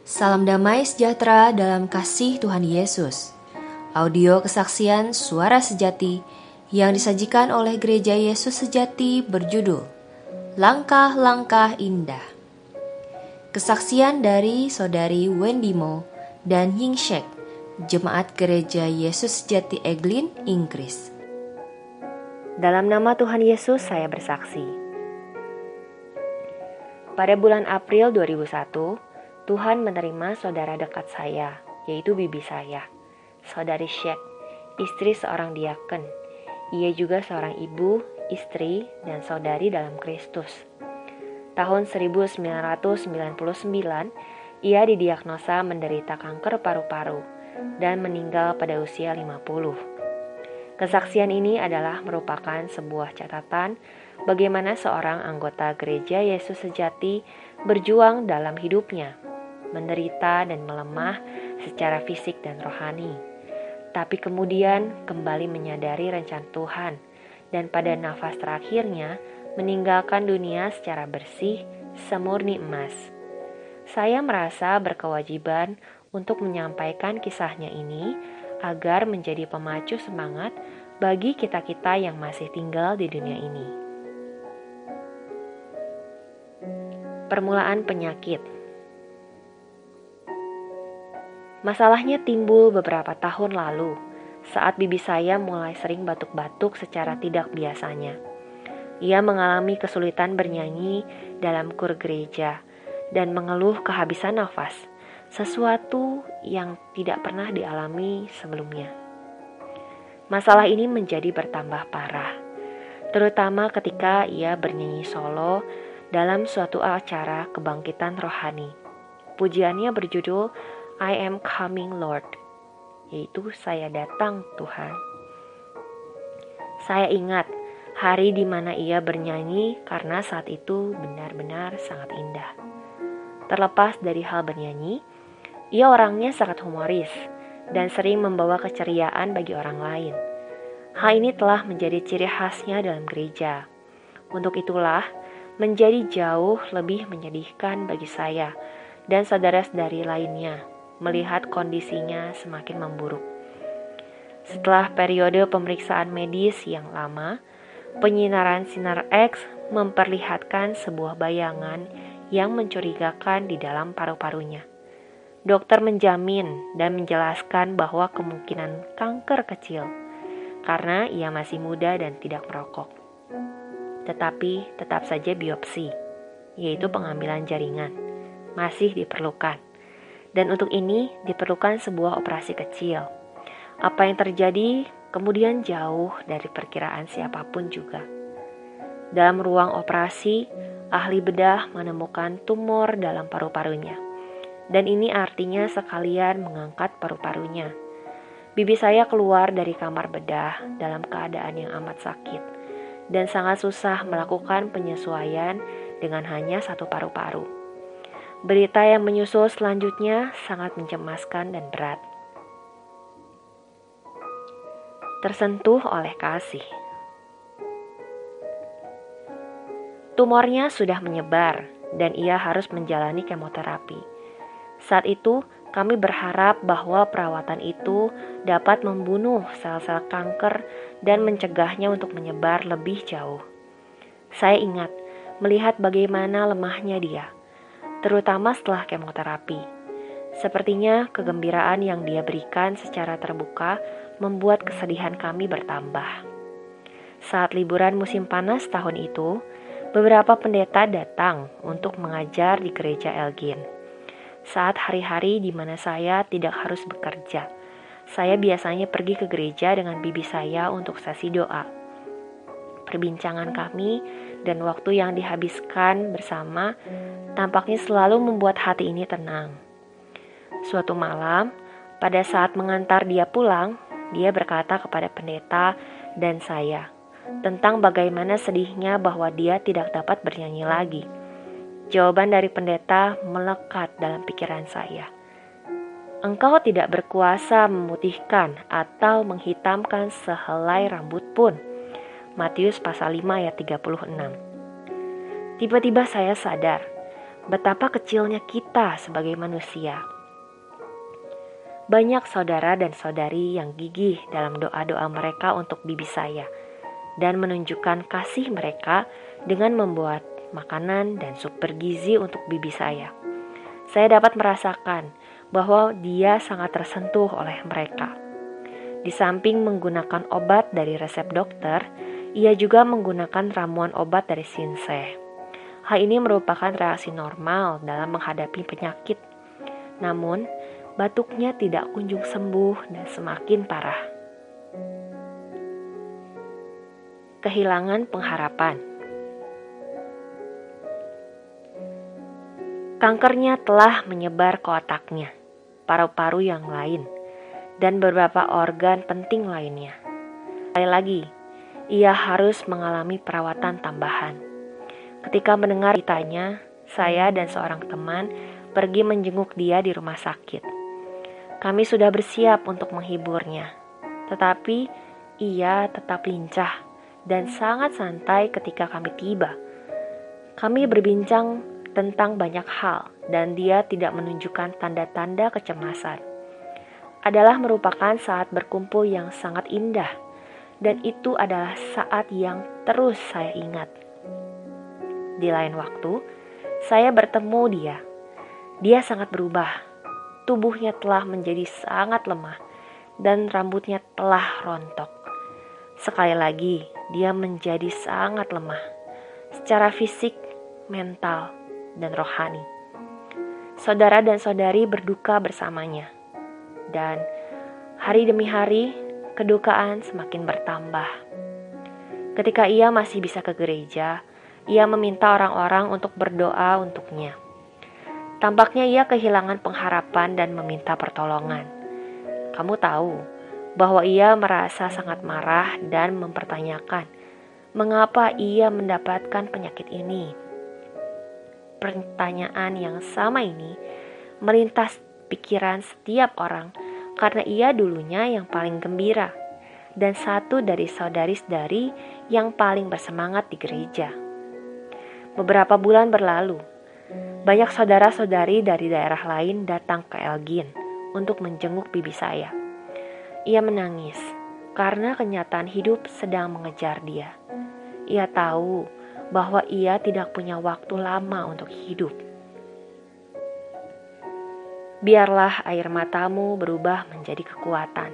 Salam damai sejahtera dalam kasih Tuhan Yesus. Audio kesaksian Suara Sejati yang disajikan oleh Gereja Yesus Sejati berjudul Langkah-Langkah Indah. Kesaksian dari Saudari Wendy Mo dan Ying Shek, Jemaat Gereja Yesus Sejati Eglin, Inggris. Dalam nama Tuhan Yesus saya bersaksi. Pada bulan April 2001, Tuhan menerima saudara dekat saya, yaitu bibi saya, Saudari Shek, istri seorang diaken. Ia juga seorang ibu, istri, dan saudari dalam Kristus. Tahun 1999, ia didiagnosa menderita kanker paru-paru dan meninggal pada usia 50. Kesaksian ini adalah merupakan sebuah catatan bagaimana seorang anggota Gereja Yesus Sejati berjuang dalam hidupnya, menderita dan melemah secara fisik dan rohani, tapi kemudian kembali menyadari rencana Tuhan dan pada nafas terakhirnya meninggalkan dunia secara bersih, semurni emas. Saya merasa berkewajiban untuk menyampaikan kisahnya ini agar menjadi pemacu semangat bagi kita-kita yang masih tinggal di dunia ini. Permulaan penyakit. Masalahnya timbul beberapa tahun lalu saat bibi saya mulai sering batuk-batuk secara tidak biasanya. Ia mengalami kesulitan bernyanyi dalam kur gereja dan mengeluh kehabisan nafas, sesuatu yang tidak pernah dialami sebelumnya. Masalah ini menjadi bertambah parah, terutama ketika ia bernyanyi solo dalam suatu acara kebangkitan rohani. Pujiannya berjudul I am coming Lord, yaitu saya datang Tuhan. Saya ingat hari di mana ia bernyanyi karena saat itu benar-benar sangat indah. Terlepas dari hal bernyanyi, ia orangnya sangat humoris dan sering membawa keceriaan bagi orang lain. Hal ini telah menjadi ciri khasnya dalam gereja. Untuk itulah menjadi jauh lebih menyedihkan bagi saya dan saudara-saudari lainnya melihat kondisinya semakin memburuk. Setelah periode pemeriksaan medis yang lama, penyinaran sinar X memperlihatkan sebuah bayangan yang mencurigakan di dalam paru-parunya. Dokter menjamin dan menjelaskan bahwa kemungkinan kanker kecil karena ia masih muda dan tidak merokok. Tetapi tetap saja biopsi, yaitu pengambilan jaringan, masih diperlukan. Dan untuk ini diperlukan sebuah operasi kecil. Apa yang terjadi kemudian jauh dari perkiraan siapapun juga. Dalam ruang operasi, ahli bedah menemukan tumor dalam paru-parunya. Dan ini artinya sekalian mengangkat paru-parunya. Bibi saya keluar dari kamar bedah dalam keadaan yang amat sakit dan sangat susah melakukan penyesuaian dengan hanya satu paru-paru. Berita yang menyusul selanjutnya sangat mencemaskan dan berat. Tersentuh oleh kasih. Tumornya sudah menyebar dan ia harus menjalani kemoterapi. Saat itu, kami berharap bahwa perawatan itu dapat membunuh sel-sel kanker dan mencegahnya untuk menyebar lebih jauh. Saya ingat melihat bagaimana lemahnya dia, terutama setelah kemoterapi. Sepertinya kegembiraan yang dia berikan secara terbuka membuat kesedihan kami bertambah. Saat liburan musim panas tahun itu, beberapa pendeta datang untuk mengajar di gereja Elgin. Saat hari-hari di mana saya tidak harus bekerja, saya biasanya pergi ke gereja dengan bibi saya untuk sesi doa. Perbincangan kami dan waktu yang dihabiskan bersama tampaknya selalu membuat hati ini tenang. Suatu malam, pada saat mengantar dia pulang, dia berkata kepada pendeta dan saya tentang bagaimana sedihnya bahwa dia tidak dapat bernyanyi lagi. Jawaban dari pendeta melekat dalam pikiran saya. Engkau tidak berkuasa memutihkan atau menghitamkan sehelai rambut pun. Matius pasal 5 ayat 36. Tiba-tiba saya sadar betapa kecilnya kita sebagai manusia. Banyak saudara dan saudari yang gigih dalam doa-doa mereka untuk bibi saya dan menunjukkan kasih mereka dengan membuat makanan dan sup bergizi untuk bibi saya. Saya dapat merasakan bahwa dia sangat tersentuh oleh mereka. Di samping menggunakan obat dari resep dokter, ia juga menggunakan ramuan obat dari Sinseh. Hal ini merupakan reaksi normal dalam menghadapi penyakit. Namun, batuknya tidak kunjung sembuh dan semakin parah. Kehilangan pengharapan. Kankernya telah menyebar ke otaknya, paru-paru yang lain, dan beberapa organ penting lainnya. Sekali lagi, ia harus mengalami perawatan tambahan. Ketika mendengar beritanya, saya dan seorang teman pergi menjenguk dia di rumah sakit. Kami sudah bersiap untuk menghiburnya, tetapi ia tetap lincah dan sangat santai ketika kami tiba. Kami berbincang tentang banyak hal dan dia tidak menunjukkan tanda-tanda kecemasan. Adalah merupakan saat berkumpul yang sangat indah dan itu adalah saat yang terus saya ingat. Di lain waktu, saya bertemu dia. Dia sangat berubah. Tubuhnya telah menjadi sangat lemah dan rambutnya telah rontok. Sekali lagi, dia menjadi sangat lemah secara fisik, mental, dan rohani. Saudara dan saudari berduka bersamanya. Dan hari demi hari, kedukaan semakin bertambah. Ketika ia masih bisa ke gereja, ia meminta orang-orang untuk berdoa untuknya. Tampaknya ia kehilangan pengharapan dan meminta pertolongan. Kamu tahu bahwa ia merasa sangat marah dan mempertanyakan mengapa ia mendapatkan penyakit ini. Pertanyaan yang sama ini melintas pikiran setiap orang karena ia dulunya yang paling gembira dan satu dari saudari-saudari yang paling bersemangat di gereja. Beberapa bulan berlalu, banyak saudara-saudari dari daerah lain datang ke Elgin untuk menjenguk bibi saya. Ia menangis karena kenyataan hidup sedang mengejar dia. Ia tahu bahwa ia tidak punya waktu lama untuk hidup. Biarlah air matamu berubah menjadi kekuatan.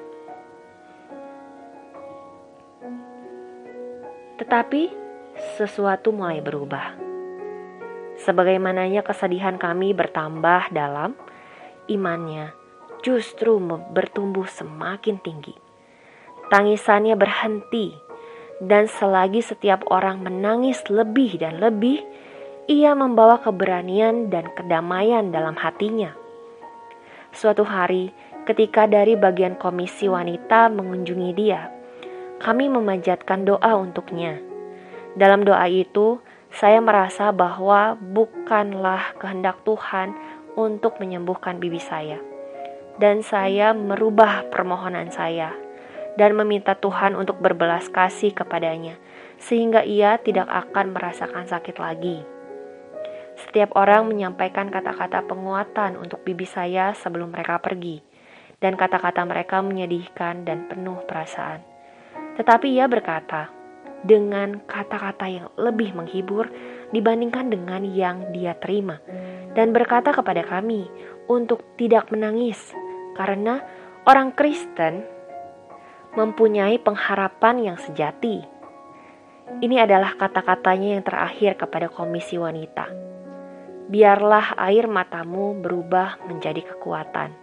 Tetapi sesuatu mulai berubah. Sebagaimananya kesedihan kami bertambah dalam, imannya justru bertumbuh semakin tinggi. Tangisannya berhenti. Dan selagi setiap orang menangis lebih dan lebih, ia membawa keberanian dan kedamaian dalam hatinya. Suatu hari, ketika dari bagian komisi wanita mengunjungi dia, kami memanjatkan doa untuknya. Dalam doa itu, saya merasa bahwa bukanlah kehendak Tuhan untuk menyembuhkan bibi saya. Dan saya merubah permohonan saya dan meminta Tuhan untuk berbelas kasih kepadanya, sehingga ia tidak akan merasakan sakit lagi. Setiap orang menyampaikan kata-kata penguatan untuk bibi saya sebelum mereka pergi, dan kata-kata mereka menyedihkan dan penuh perasaan. Tetapi ia berkata, dengan kata-kata yang lebih menghibur dibandingkan dengan yang dia terima, dan berkata kepada kami untuk tidak menangis, karena orang Kristen mempunyai pengharapan yang sejati. Ini adalah kata-katanya yang terakhir kepada komisi wanita. Biarlah air matamu berubah menjadi kekuatan.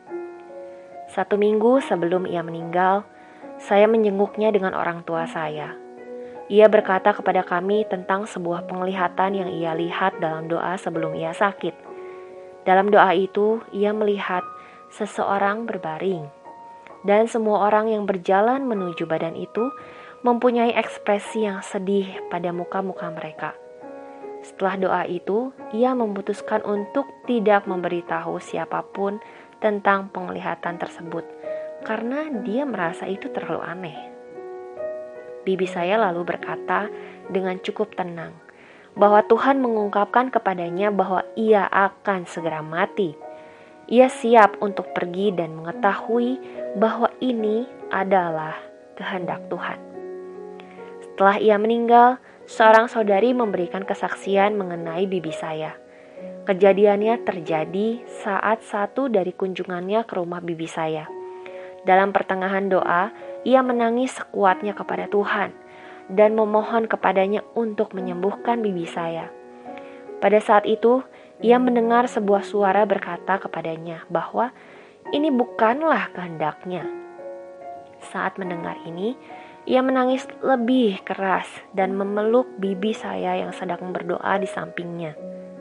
1 minggu sebelum ia meninggal, saya menjenguknya dengan orang tua saya. Ia berkata kepada kami tentang sebuah penglihatan yang ia lihat dalam doa sebelum ia sakit. Dalam doa itu, ia melihat seseorang berbaring. Dan semua orang yang berjalan menuju badan itu mempunyai ekspresi yang sedih pada muka-muka mereka. Setelah doa itu, ia memutuskan untuk tidak memberitahu siapapun tentang penglihatan tersebut, karena dia merasa itu terlalu aneh. Bibi saya lalu berkata dengan cukup tenang bahwa Tuhan mengungkapkan kepadanya bahwa ia akan segera mati. Ia siap untuk pergi dan mengetahui bahwa ini adalah kehendak Tuhan. Setelah ia meninggal, seorang saudari memberikan kesaksian mengenai bibi saya. Kejadiannya terjadi saat satu dari kunjungannya ke rumah bibi saya. Dalam pertengahan doa, ia menangis sekuatnya kepada Tuhan dan memohon kepadanya untuk menyembuhkan bibi saya. Pada saat itu, ia mendengar sebuah suara berkata kepadanya bahwa ini bukanlah kehendaknya. Saat mendengar ini, ia menangis lebih keras dan memeluk bibi saya yang sedang berdoa di sampingnya.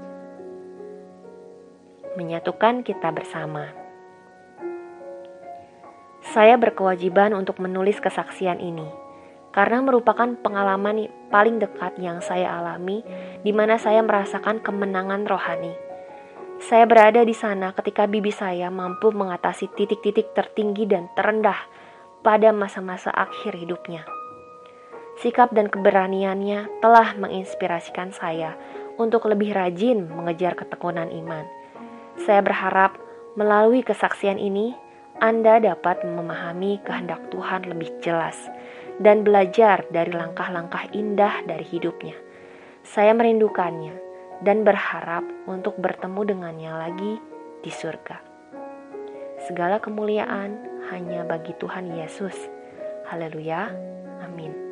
Menyatukan kita bersama. Saya berkewajiban untuk menulis kesaksian ini karena merupakan pengalaman paling dekat yang saya alami di mana saya merasakan kemenangan rohani. Saya berada di sana ketika bibi saya mampu mengatasi titik-titik tertinggi dan terendah pada masa-masa akhir hidupnya. Sikap dan keberaniannya telah menginspirasikan saya untuk lebih rajin mengejar ketekunan iman. Saya berharap melalui kesaksian ini, Anda dapat memahami kehendak Tuhan lebih jelas dan belajar dari langkah-langkah indah dari hidupnya. Saya merindukannya dan berharap untuk bertemu dengannya lagi di surga. Segala kemuliaan hanya bagi Tuhan Yesus. Haleluya. Amin.